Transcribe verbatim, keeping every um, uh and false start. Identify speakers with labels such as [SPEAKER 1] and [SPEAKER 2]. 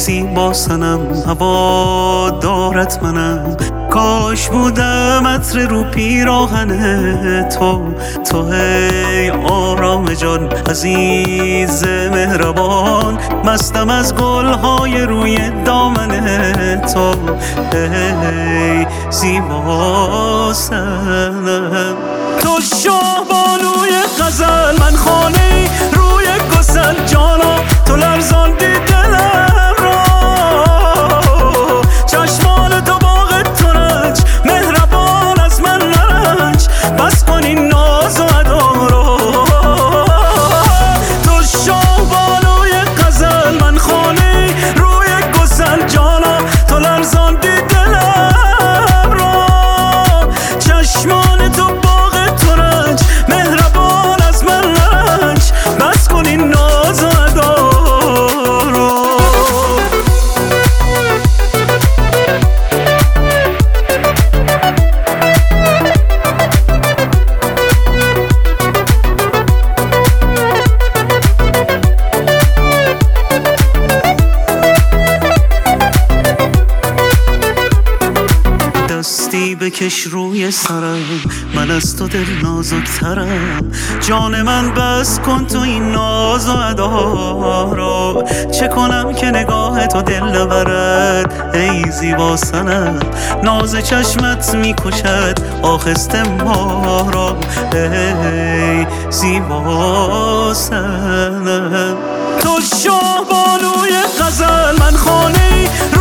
[SPEAKER 1] زیبا سنم هوا دارت منم، کاش بودم عطر رو پیراهن تو. تو ای آرام جان عزیز مهربان، مستم از گلهای روی دامن تو. ای زیبا سنم تو شاه بانوی غزل، من خانه روی گسل جانا، تو لرزاندی دلم را. چشمان تو باغ ترنج مهربان از من نرنج، بس کن این ناز و ادا را. تو شاه بانوی غزل، من خانه روی گسل جانا، تو لرزاندی دلم را. چشمان تو باغ ترنج مهربان از من نرنج، بس کن این ناز و ادا را. دستی بکش روی سرم، من از تو دل نازکترم. جان من بس کن تو این ناز و ادا را. چه کنم که نگاه تو دل نبرد ای زیبا سنم، ناز چشمت میکشد آخسته ما را. ای زیبا سنم تو شاه بانوی غزل، من خانه